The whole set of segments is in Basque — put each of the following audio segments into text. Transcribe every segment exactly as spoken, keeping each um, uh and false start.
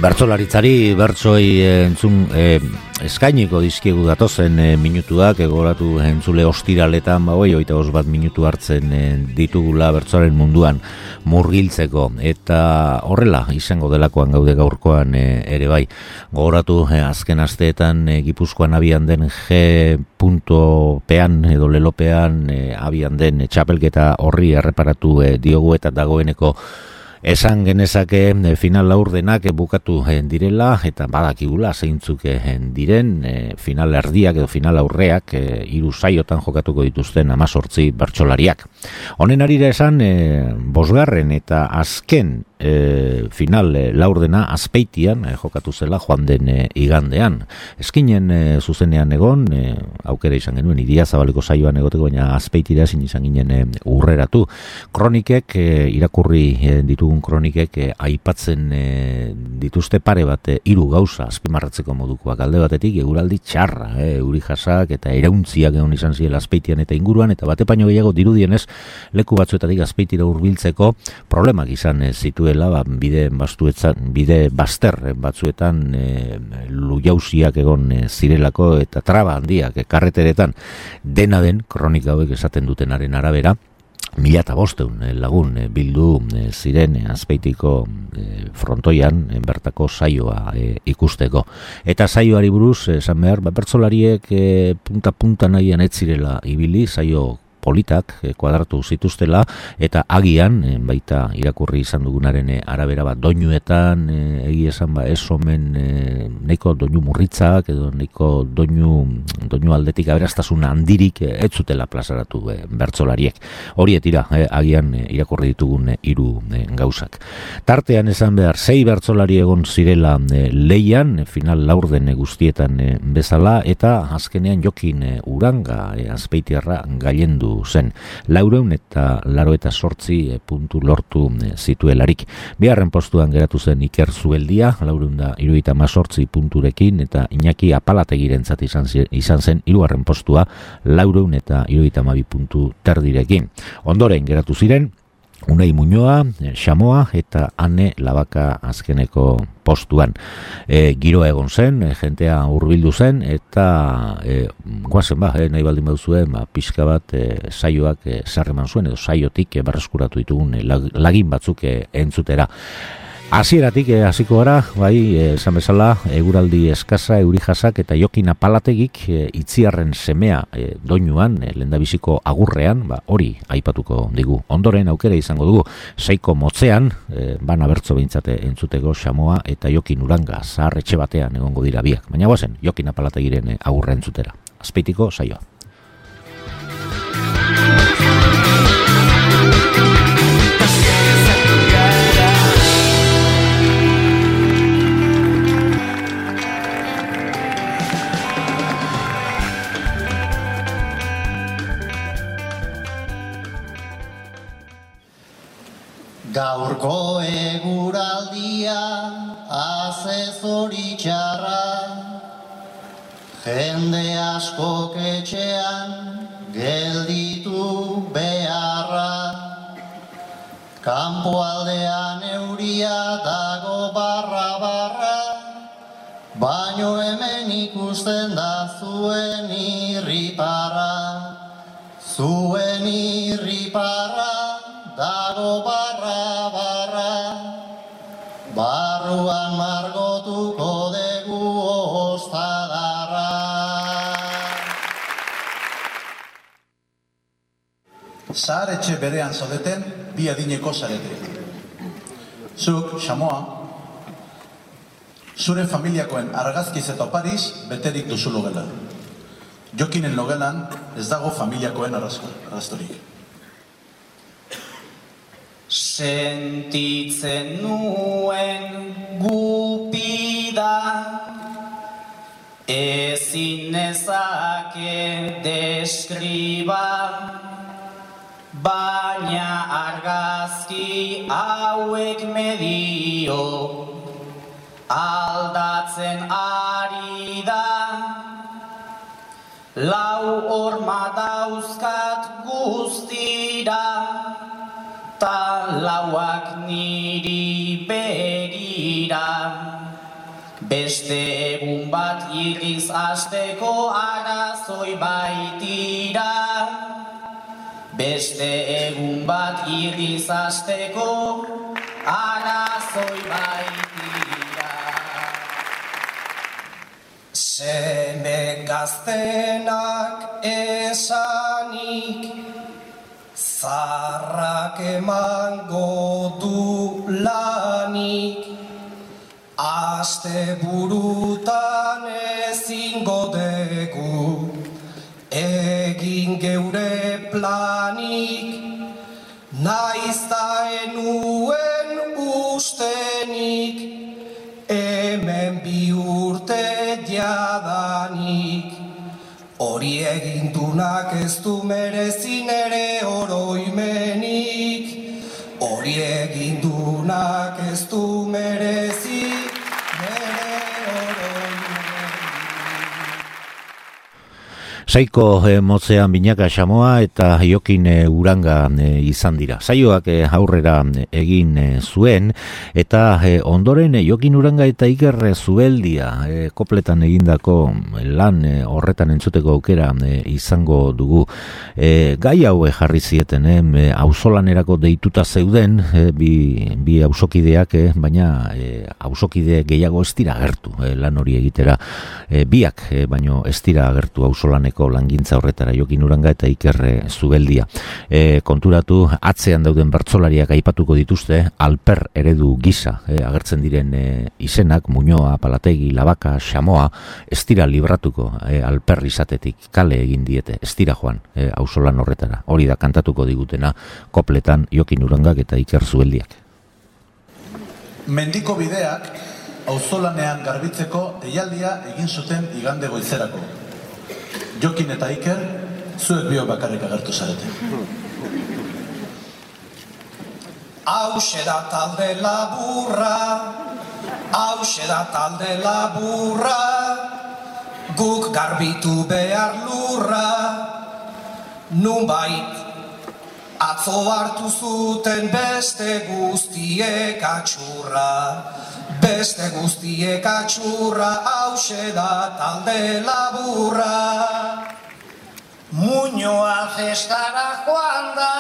Bertsolaritzari, bertsoi entzun e, eskainiko dizkiegu datozen e, minutuak, egoratu entzule ostiraletan, ba, oi, oita os bat minutu hartzen e, ditugula bertsoaren munduan murgiltzeko, eta horrela izango delakoan gaude gaurkoan e, ere bai. Gogoratu e, azken asteetan e, Gipuzkoan abian den G pean edo lelopean e, abian den e, txapelketa horri erreparatu e, diogu eta dagoeneko esan genezake e, final laurdenak e, bukatu e, direla eta badakigula zeintzuk e, diren e, final erdiak edo final aurreak e, hiru saiotan jokatuko dituzten hamazortzi bertsolariak. Honen arira esan e, bosgarren eta azken e, final e, laurdena Azpeitian e, jokatu zela joan den e, igandean. Eskinen e, zuzenean egon, e, aukera izan genuen Iria Zabaleko saioan egoteko, baina Azpeitira ezin izan ginen e, urreratu. Kronikek e, irakurri e, ditugun kronikek e, aipatzen e, dituzte pare bat e, hiru gauza azpimarratzeko modukoak. Alde batetik eguraldi txarra, e, euri jasak eta irauntziak egon izan ziela Azpeitian eta inguruan, eta bate paino gehiago dirudienez leku batzuetatik Azpeitira hurbiltzeko problemak izan e, zituela, ba, bide bastuetzan, bide bazter batzuetan e, lujausiak egon e, zirelako eta traba handiak e, karreteretan. Dena den kronika hauek esaten dutenaren arabera, mila eta bosteun lagun bildu ziren Azpeitiko frontoian bertako saioa ikusteko. Eta saioari buruz, esan behar, bertsolariek punta-punta nahian ez zirela ibili, saio politak kuadratu zituztela, eta agian, baita irakurri izan dugunaren arabera bat, doinuetan, egi esan ba, ez omen neiko doinu murritzak, edo neiko doinu, doinu aldetik aberastasuna handirik ez zutela plazaratu e, bertsolariek. Horiet ira, e, agian e, irakurri ditugun e, hiru e, gauzak. Tartean esan behar, sei bertsolari egon zirela e, leian, e, final laurden e, guztietan e, bezala, eta azkenean Jokin e, Uranga, e, Azpeitiarra gailendu zen. Laureun eta laro eta sortzi e, puntu lortu e, zituelarik. Bigarren postuan geratu zen Iker Zubeldia, laureun da hirurogeita hamazortzi punturekin, eta Iñaki Apalategirentzat izan, izan zen hirugarren postua, laureun eta hirurogeita hamabi puntu terdirekin. Ondoren geratu ziren Unai Muñoa, Xamoa eta Ane Labaka azkeneko postuan. E, giroa egon zen, e, jentea hurbildu zen, eta e, guazen ba, e, nahi baldin baduzuen, ba, pixka bat e, saioak e, sarreman zuen, edo saiotik e, berreskuratu ditugun e, lagin batzuk e, entzutera. Hasieratik hasiko gara, bai, esan bezala, eguraldi eskasa, euri jasak eta Jokin Apalategik e, Itziarren semea e, doinuan, e, lehendabiziko agurrean, ba, hori aipatuko digu. Ondoren aukera izango dugu, Seiko Motzean, e, bana bertso behintzate entzuteko Xamoa eta Jokin Uranga, zahar etxe batean egongo dira biak. Baina guazen, Jokin Apalategiren e, agurre entzutera. Azpeitiko saioa. Gaurko eguraldia haze zoritxarra, jende askok etxean gelditu beharra. Kanpoaldean euria dago barra-barra, baino hemen ikusten da zuen irriparra. Zuen irriparra dago barra-barra, barruan margotuko dugu ostadarra. Zahar etxe berean zaudeten bi adineko zarete. Zuk, Xamoa, zure familiakoen argazkiz eta opariz beterik duzu logela. Jokinen logelan ez dago familiakoen argaztorik. Sentitzen nuen gupida, ezin nezake deskriba, baina argazki hauek medio aldatzen ari da. Lau horma dauzkat guztira, ta lauak niri begira. Beste egun bat irriz hasteko arazoi baitira. Beste egun bat irriz hasteko arazoi baitira. Seme gaztenak esanik, zarrak emango du lanik, aste burutan ezingo dugu egin geure planik, naizta enuen ustenik, hemen bi urte jadanik. Hori egindunak ez du merezin ere oroimenik, hori egindunak ez du merezi ere oroimenik. Saiko e, motzean binaka xamoa eta Jokin e, Uranga e, izan dira. Saioak e, aurrera egin e, zuen eta e, ondoren e, Jokin Uranga eta Iker Zubeldia e, kopletan egindako lan e, horretan entzuteko aukera e, izango dugu. E, gai hau e, jarri zieten, e, auzolanerako deituta zeuden e, bi, bi auzokideak, e, baina e, auzokide gehiago ez dira agertu e, lan hori egitera. E, biak e, baino ez dira agertu auzolaneko langintza horretara, Jokin Uranga eta Iker Zubeldia. E, konturatu, atzean dauden bertsolariak aipatuko dituzte, alper eredu gisa e, agertzen diren e, izenak, Muñoa, Palategi, Labaka, Xamoa, ez dira libratuko e, alper izatetik, kale egin diete, ez dira joan e, auzolan horretara. Hori da kantatuko digutena kopletan Jokin Urangak eta Iker Zubeldiak. Mendiko bideak auzolanean garbitzeko deialdia egin zuten igande goizerako. Jokin eta Iker, zuek bio bakarrik agertu zarete. Hauxe da talde laburra, hauxe da talde laburra, guk garbitu behar lurra, nunbait atzo hartu zuten beste guztiek atxurra. Beste guztiek atxurra, hauxe da talde laburra. Muñoa festara joan da,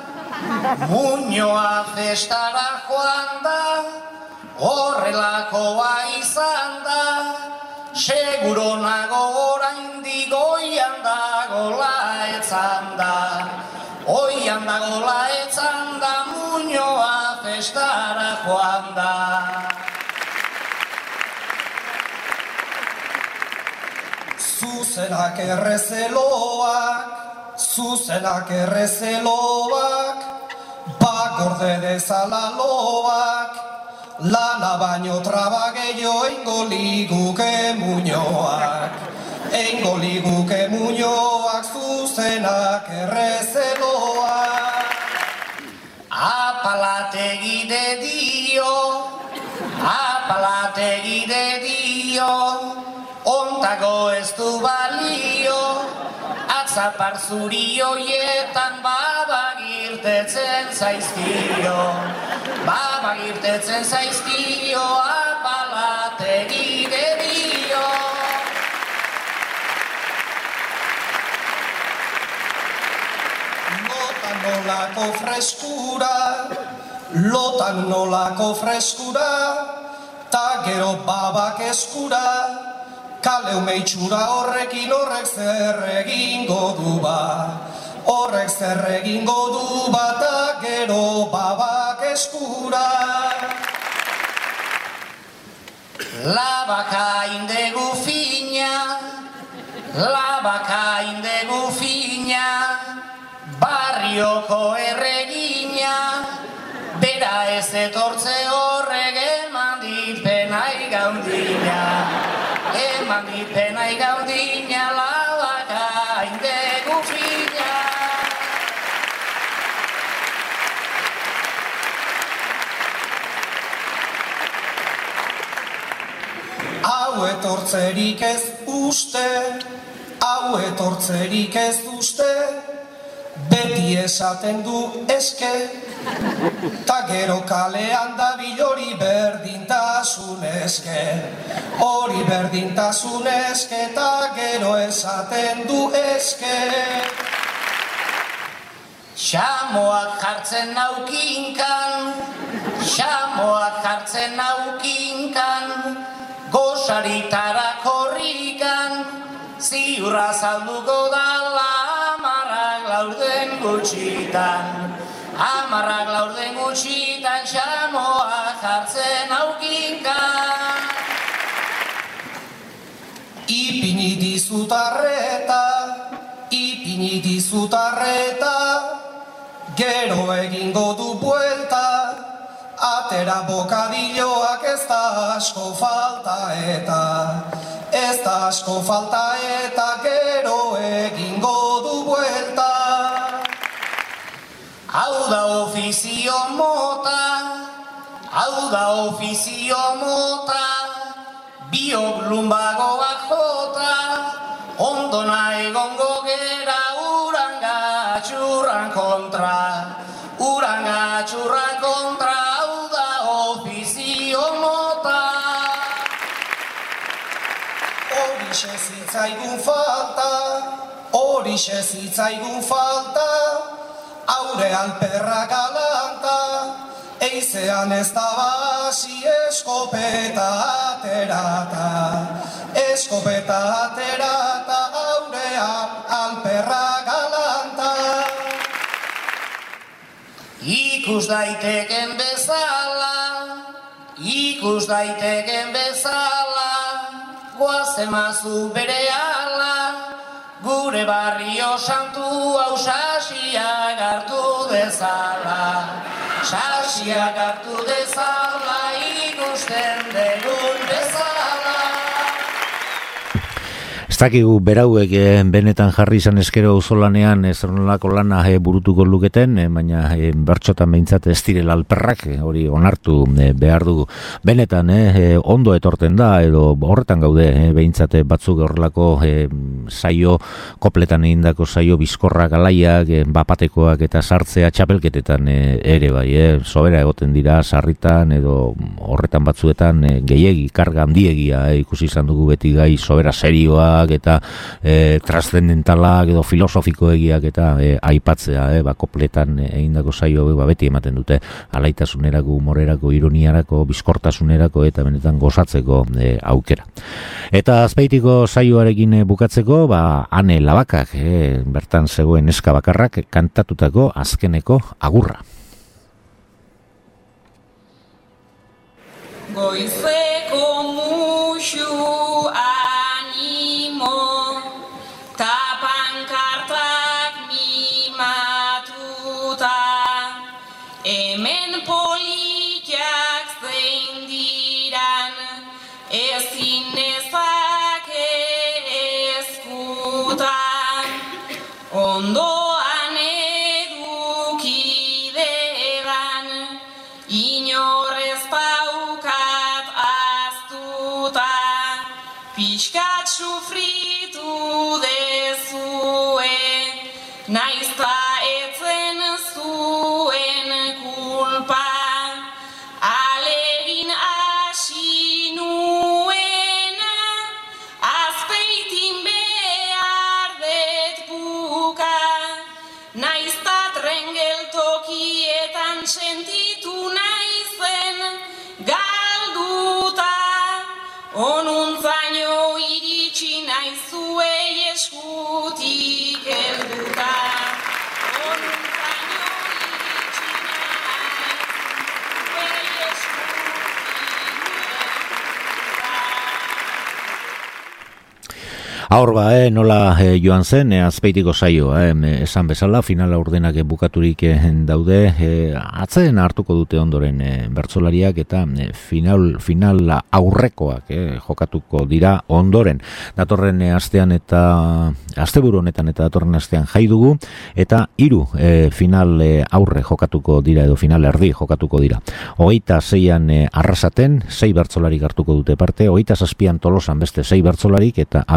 Muñoa festara joan da, horrelakoa izan da, seguro nago oraindik oian dagola etzan da, oian dagola etzan da, Muñoa festara joan da. Zuzenak errezeloak, zuzenak errezeloak, bakorde dezala loak, lana baino traba gehiago eingo liguke Muñoak, eingo liguke Muñoak, zuzenak errezeloak. Apalategi de dio, apalategi de dio, ontago ez du balio, atzapar zuri hoietan babagirtetzen zaizkio, babagirtetzen zaizkio, apalategi de dio. Lotan nolako freskura, lotan nolako freskura, ta gero babak eskura, kale umeitxura horrekin horrek zer egingo du ba, horrek zer egingo du ba, ta gero babak eskura. Labaka indegu fina, labaka indegu fina, barrioko erregina, bera ez etortze horrek eman dit penai gaudina. Eman dit penai gaudina, labaka indegu fina. Hau etortzerik ez uste, hau etortzerik ez uste, beti esaten du eske, ta gero kalean da bilori berdintasun eske, hori berdintasun eske, ta gero esaten du eske. Xamoak jartzen naukinkan, xamoak jartzen naukinkan, gozaritara korrikan, ziurra zalduko dala amarrak laurden gutxitan, amarrak laurden gutxitan, xamoak jartzen naukinkan. Ipini dizut arreta, ipini dizut arreta, gero egingo du buelta, atera bokadilloak ez da asko falta eta, ez da asko falta eta gero egingo du buelta. Hau da ofizio mota, hau da ofizio mota, biok lumbagoak jota, ondona egongo gera uranga txurran kontra, uranga txurran kontra, hau da ofizio mota. Horixe zitzaigun falta, horixe zitzaigun falta, aure alperra galanta, eizean ez da basi eskopeta aterata, eskopeta aterata, aurean alperra galanta. Ikus daiteken bezala, ikus daiteken bezala, goazemazu bere ala, gure barrio santu hau sasiak hartu dezala, sasiak hartu dezala, ikusten degun bezala. Ez dakigu berauek eh, benetan jarri izan eskero auzolanean eh, zer nolako lana eh, burutuko luketen, eh, baina eh, bertxotan behintzat ez direla alperrak, eh, hori onartu eh, behar dugu. Benetan eh, ondo etorten da, edo horretan gaude, eh, behintzat batzuk horrelako eh, saio, kopletan egindako saio bizkorrak alaiak, eh, bapatekoak eta sartzea txapelketetan eh, ere bai, eh, sobera egoten dira sarritan, edo horretan batzuetan eh, gehiegi, karga handiegia eh, ikusi izan dugu beti gai sobera serioa, eta e, transcendentalak edo filosofikoegiak eta e, aipatzea, e, ba, kopletan egindako saio ba, beti ematen dute alaitasunerako, humorerako, ironiarako, bizkortasunerako eta benetan gozatzeko e, aukera. Eta azpeitiko saioarekin bukatzeko, ba, Ane Labakak, e, bertan zegoen neska bakarrak kantatutako azkeneko agurra. Goizeko muxu ondoan eduki deban, inorez paukat aztuta, pixkat sufritu dezue, naizta etzen zuen kulpa, alegin hasi nuena, azpeitin behar det buka, naizta trengeltokietan sentitu naizen galduta, onuntzaino iritsi naizuei eskutik helduta. Onuntzaino iritsi naizuei eskutik helduta. Aur ba, eh, nola eh, joan zen, eh, azpeitiko saioa, eh, esan bezala, finala urdenak bukaturik eh, daude, eh, atzeen hartuko dute ondoren eh, bertsolariak eta eh, final, finala aurrekoak eh, jokatuko dira ondoren. Datorren eh, astean eta asteburu honetan eta datorren astean jai dugu, eta hiru eh, final eh, aurre jokatuko dira, edo final erdi jokatuko dira. Hogeita zeian eh, Arrasaten, sei bertsolarik hartuko dute parte, hogeita zazpian Tolosan beste sei bertsolarik, eta abenduaren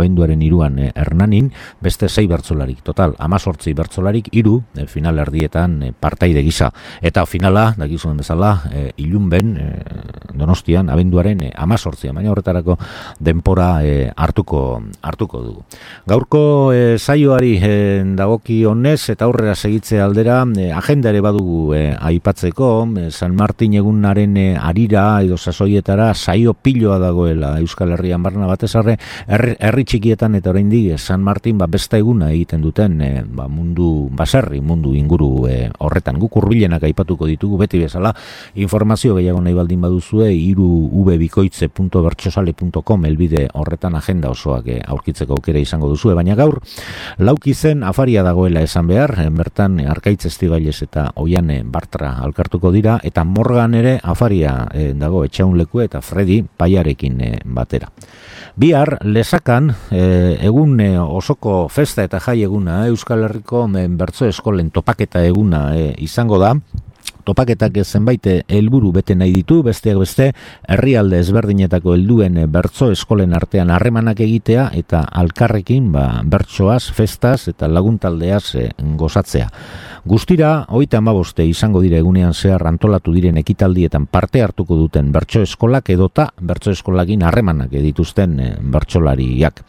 iruan e, Hernanin, beste sei bertsolarik, total, amazortzi bertsolarik, iru e, final erdietan e, partaide gisa. Eta finala, dakizuen bezala, e, ilunben, e, Donostian, abenduaren e, amazortzia, baina horretarako denpora e, hartuko, hartuko dugu. Gaurko e, saioari e, dagoki honez, eta aurrera segitze aldera, e, agenda ere badugu e, aipatzeko, e, San Martin egunaren e, arira edo sasoietara saio piloa dagoela Euskal Herrian barna batez arre, herri, herri txikietan eta oraindik e, San Martin ba, besta eguna egiten duten e, ba, mundu baserri, mundu inguru e, horretan. Guk hurbilenak aipatuko ditugu beti bezala, informazio gehiago nahi baldin baduzue, iru ubebikoitze punto bertsosale punto com elbide horretan agenda osoak e, aurkitzeko aukera izango duzue, baina gaur laukizen afaria dagoela esan behar, e, bertan Arkaitz Estibailes eta Oiane Bartra alkartuko dira, eta Morgan ere afaria e, dago Etxaunleku eta Fredi Paiarekin e, batera. Bihar lesakan e, egun e, osoko festa eta jai eguna, e, Euskal Herriko e, bertso eskolen topaketa eguna e, izango da. Topaketak zenbait helburu bete nahi ditu, besteak beste herrialde ezberdinetako helduen bertso eskolen artean harremanak egitea eta alkarrekin ba, bertsoaz, festaz eta laguntaldeaz e, gozatzea. Guztira, hogeita hamabost izango dira egunean zehar antolatu diren ekitaldietan parte hartuko duten bertso eskolak edota bertso eskolakin harremanak dituzten e, bertsolariak.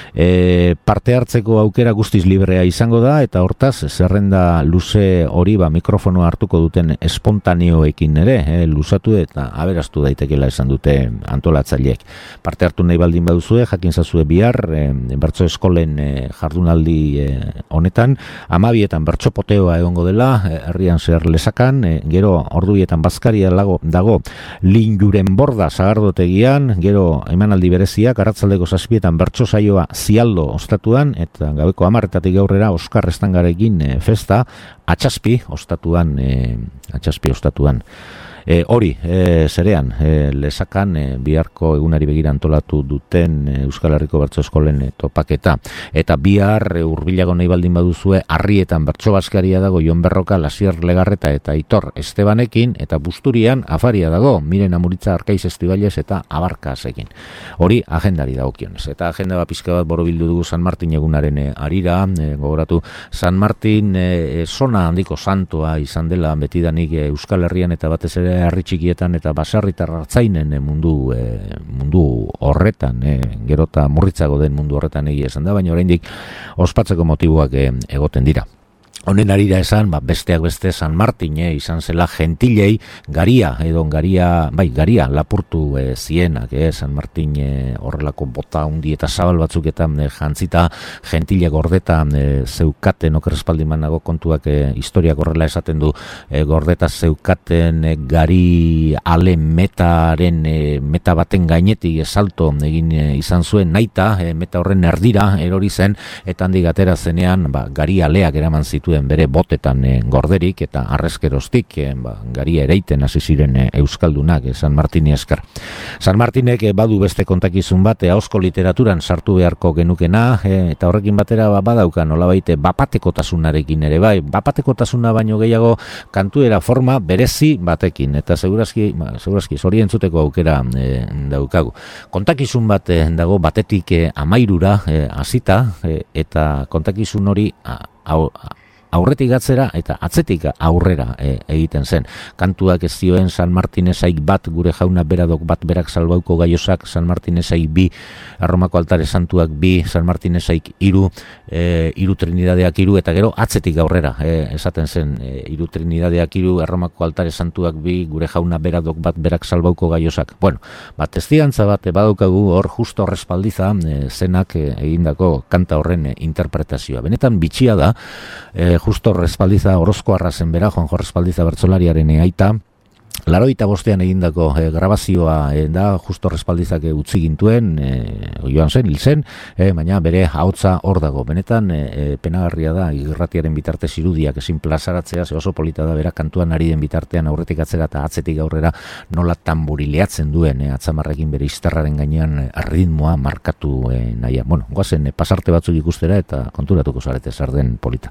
E, parte hartzeko aukera guztiz librea izango da, eta hortaz zerrenda luze hori ba, mikrofonoa hartuko duten espontaneoekin ere, eh, luzatu eta aberastu daitekela esan dute antolatzaileek. Parte hartu nahi baldin baduzue, jakin zazue bihar, eh, bertso eskolen eh, jardunaldi eh, honetan, amabietan bertso poteoa egongo dela, eh, herrian zehar lesakan, eh, gero orduietan bazkaria lago, dago Linjuren borda sagardotegian, gero emanaldi bereziak, arratzaldeko zazpietan bertso saioa Zialdo ostatuan, eta gabeko hamarretatik aurrera Oskar Estangarekin eh, festa, Atxaspi ostatuan, e, Atxaspi ostatuan. E, hori, e, zerean, e, lesakan e, biharko egunari begira antolatu duten e, Euskal Herriko bertso eskolen e, topaketa. Eta bihar e, hurbilago nahi baldin baduzue, Arrietan bertso bazkaria dago Jon Berroka, Lasier Legarreta eta Aitor Estebanekin, eta Busturian afaria dago Miren Amuritza, Arkaiz Estibailes eta Abarkasekin. Hori agendari dagokionez. Eta agenda bat pizka bat borobildu dugu San Martin egunaren e, arira, e, gogoratu San Martin e, zona handiko santoa izan dela betidanik e, Euskal Herrian eta batez ere herri txikietan eta baserritar hartzainen mundu e, mundu horretan, e, gerota murritzago den mundu horretan egia esan da, baina oraindik ospatzeko motiboak e, egoten dira. Honen arira esan, ba, besteak beste San Martin eh, izan zela gentilei garia, edo garia, bai, garia lapurtu eh, zienak, eh, San Martin eh, horrelako bota hundi eta zabal batzuketan eh, jantzita gentile gordeta eh, zeukaten, okerrespaldiman nago kontuak eh, historiak horrela esaten du, eh, gordeta zeukaten eh, gari ale metaren, eh, meta baten gainetik eh, salto egin eh, izan zuen naita, eh, meta horren erdira erori zen, eta handik atera zenean, ba, gari aleak eraman zituen bere botetan e, gorderik eta arrezkeroztik e, ba, garia ereiten hasi ziren e, euskaldunak e, San Martini esker. San Martinek e, badu beste kontakizun bat e, ahozko literaturan sartu beharko genukena e, eta horrekin batera ba, badauka nolabait bapatekotasunarekin ere bai, bapatekotasuna baino gehiago kantuera forma berezi batekin eta segurazki, ba, segurazki zorientzuteko aukera e, daukagu. Kontakizun bat e, dago batetik e, amairura e, hasita e, eta kontakizun hori a, a, aurretik atzera eta atzetik aurrera e, egiten zen. Kantuak ez zioen San Martinesaik bat, gure jauna beradok bat berak salbauko gaiosak, San Martinesaik bi, Erromako altare santuak bi, San Martinesaik iru, e, iru trinidadeak iru, eta gero atzetik aurrera e, esaten zen, e, iru trinidadeak iru, Erromako altare santuak bi, gure jauna beradok bat berak salbauko gaiosak. Bueno, bat testigantza bat e, badaukagu hor justo respaldiza e, zenak e, egindako kanta horren e, interpretazioa. Benetan bitxia da, e, justo respaldiza orozko arrazen bera, Juanjo Respaldiza bertsolariaren aita, laroita bostean egindako e, grabazioa e, da justo respaldizak utzi gintuen, e, joan zen, hil zen, e, baina bere ahotsa hor dago. Benetan e, penagarria da irratiaren bitartez irudiak ezin plazaratzea, ze oso polita da bera kantuan ari den bitartean aurretik atzera eta atzetik aurrera nola tamburileatzen duen, e, atzamarrekin bere izterraren gainean e, ritmoa markatu e, nahia. Bueno, goazen e, pasarte batzuk ikustera eta konturatuko zarete zer den polita.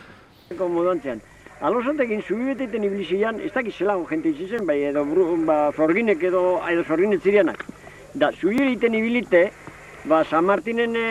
Modontzean. Alosantekin zubibeteiten ibilizian, ez dakiz zelago jente izizen, bai edo ba, zorginek edo, edo zorginet zirianak. Da, zubibeteiten ibilite, ba, San Martinen e,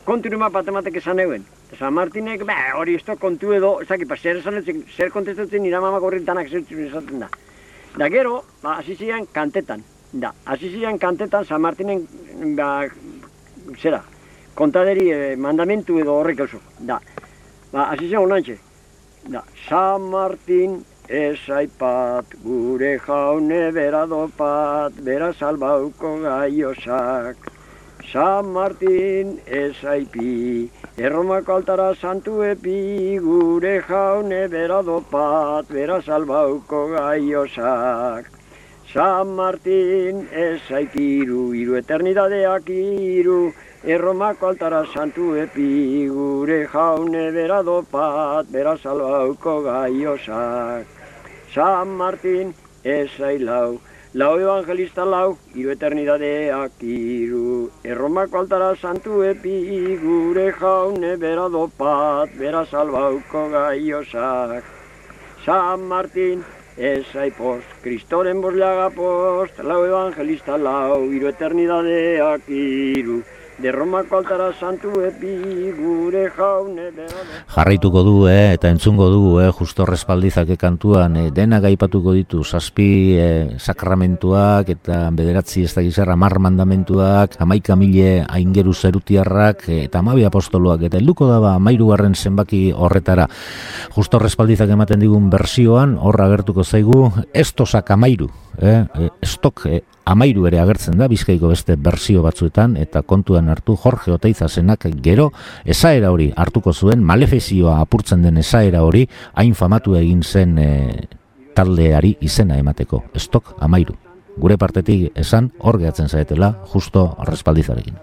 kontu nima bat ematek esan euen. San Martinek, ba, hori ez kontu edo, ez dakit, zer esan etzen, zer kontestatzen nire mamak horri danak zertzen esaten da. Da gero, ba, hasi ziren kantetan. Da, hasi ziren kantetan San Martinen, ba, zera, kontaderi eh, mandamentu edo horrek oso. Da, ba, hasi ziren honantxe. Da, San Martin ez aipat, gure jaune bera dopat, bera salbauko gaiosak. San Martin ez aipi, erromako altara santu epi, gure jaune bera dopat, bera salbauko gaiosak. San Martin ez aipiru, iru eternidadeak iru, erromako altara santu epi, gure jaune bera dopat, bera salbauko gaiosak. San Martin ez ailau, lau evangelista lau, iru eternidadeak iru, erromako altara santu epi, gure jaune bera dopat, bera salbauko gaiosak. San Martin ez aipost, kristoren bosleaga post, lau evangelista lau, iru eternidadeak iru, de Romako altara santu epi, gure jaune bera dopat. Jarraituko du, eh, eta entzungo du, eh, justo respaldizake kantuan, eh, denak aipatuko ditu, zazpi eh, sakramentuak eta bederatzi ez da gizarra mar mandamentuak, hamaika mile aingeru zerutiarrak eh, eta hamabi apostoloak, eta helduko daba hamairugarren zenbaki horretara. Justo respaldizak ematen digun bersioan, horra agertuko zaigu, estosak hamairu, eh, eh, estok eh, hamairu ere agertzen da Bizkaiko beste bersio batzuetan, eta kontuan hartu Jorge Oteizazenak gero esaera hori hartuko zuen, malefizioa apurtzen den esaera hori hain famatu egin zen e, taldeari izena emateko, estok hamairu. Gure partetik esan hor gehatzen zaetela justo respaldizarekin.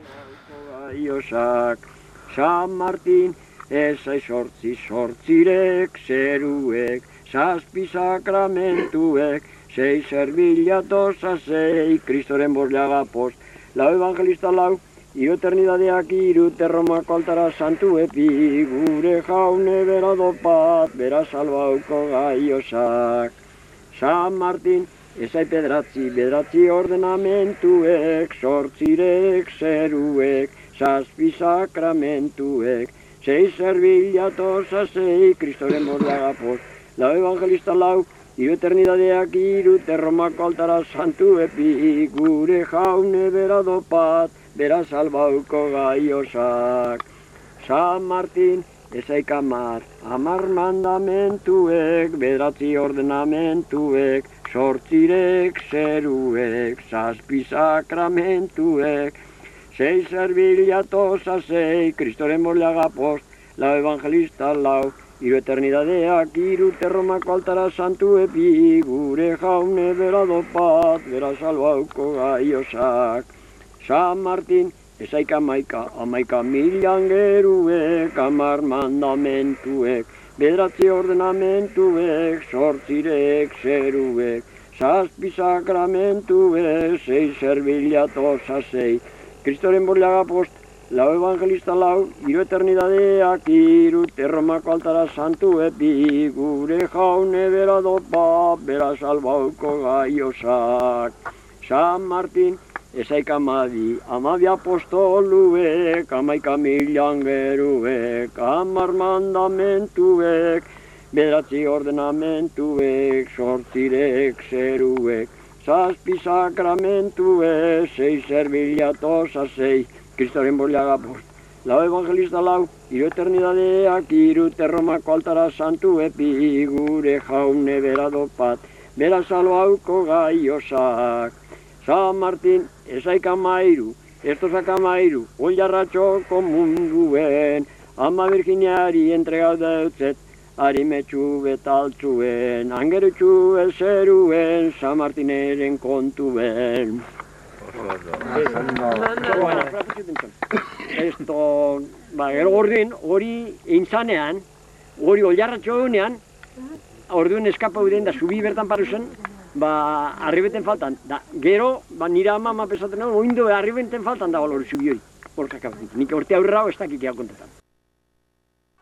San Martin ezai sortzi sortzirek zeruek, zazpi sakramentuek, sei serbilatosa sei, kristoren bosleaga post, lau evangelista lau, iru eternidadeak iru, terromako altara santu epi, gure jaune bera dopat, bera salbauko gaiosak. San Martin, ezai pedratzi, bedratzi ordenamentuek, sortzirek zeruek, zazpi sakramentuek, sei serbilatosa sei, kristoren bosleaga post, lau evangelista lau, iru eternidadeak iru, terromako altara santu epi, gure jaune bera dopat, bera salbauko gaiosak. San Martin, ezaik amar, amar mandamentuek, bederatzi ordenamentuek, sortzirek zeruek, zazpi sakramentuek, sei serbilatosa sei, kristoren bosleaga post, lau evangelista lau, iru eternidadeak iru, terromako altara santu epi, gure jaune bera dopat, bera salbauko gaiosak. San Martin, ezaik amaika, amaika milian geruek, amar mandamentuek, bederatzi ordenamentuek, sortzirek zeruek, zazpi sakramentuek, sei serbilatosa sei, kristoren bosleaga post, lau evangelista lau, iru eternidadeak iru, terromako altara santu epi, gure jaune bera dopa, bera salbauko gaiosak. San Martin, ezaik amadi, amabi apostoluek, amaika milian geruek, amar mandamentuek, bederatzi ordenamentuek, sortzirek zeruek, zazpi sakramentuek, sei serbilatosa sei, kristoren bosleaga post, lau evangelista lau, iru eternidadeak iru, terromako altara santu epi, gure jaune bera dopat, bera salbauko gaiosak. San Martin, ezaik amairu, estosak amairu, oljarratxoko munduen, ama Virginiari entregau deutzet, harimetxu betaltzuen, angerutxu ezeruen, San Martineren kontuen. Esto, ba, gero orduen, hori eintzanean, hori oljarratxo egunean, orduen eskapa uden da zubi bertan paruzen, ba, arribeten faltan. Da, gero, ba, nire ama ma pesaten hau, oindo arribeten faltan da hori zubi hori. Hor kakabeten. Nik orte aurrera ez dakik kontetan.